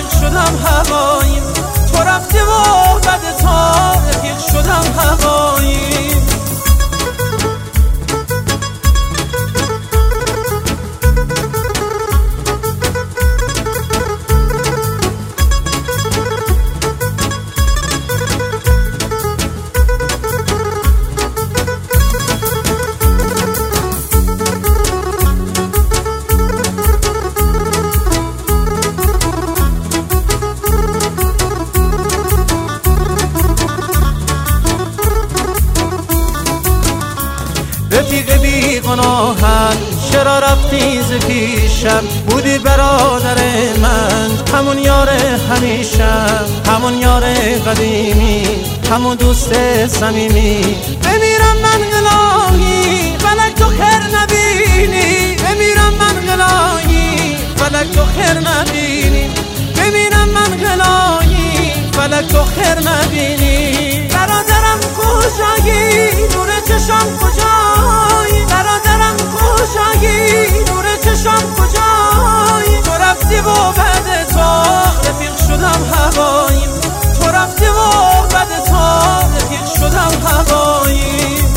رفیق شدم هواییم، تو رفتی و بعد تا رفیق شدم هواییم. رفیق بی گناهت چرا رفتی ز پیشم؟ بودی برادر من، همون یار همیشم، همون یار قدیمی، همون دوست صمیمی. بمیرم من الهی فلک تو خیر نبینی، بمیرم من الهی فلک تو خیر نبینی، بمیرم من الهی فلک تو خیر نبینی. برادرم کجایی؟ نور چشم کجایی؟ برادرم کجایی؟ نور چشم کجایی؟ تو رفتی و بعد تا رفیق شدم هواییم، تو رفتی و بعد تا رفیق شدم هواییم.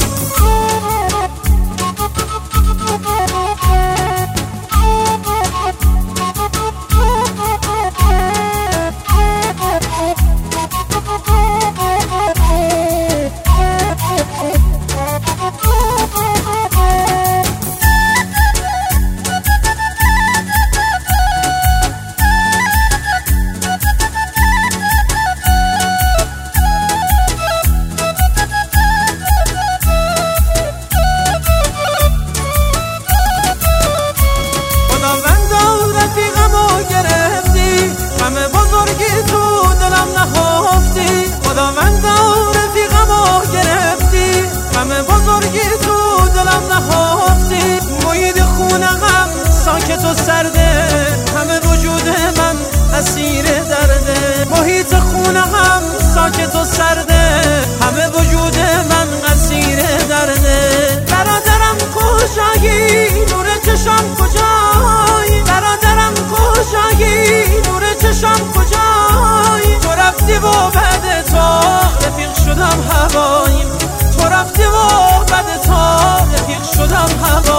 همه بزرگی تو دلم نهفتی، خداوند رفیقمو گرفتی، همه بزرگی تو دلم نهفتی. محیط خونه غم ساکت و سرده، همه وجود من اسیر درده. محیط خونه غم ساکت و سرده، همه وجود من اسیر درده. برادرم کجایی؟ نور چشم کجایی؟ برادرم کجایی؟ نور چشم کجایی؟ تو رفتی و بعد تا رفیق شدم هواییم، تو رفتی و بعد تا رفیق شدم هواییم.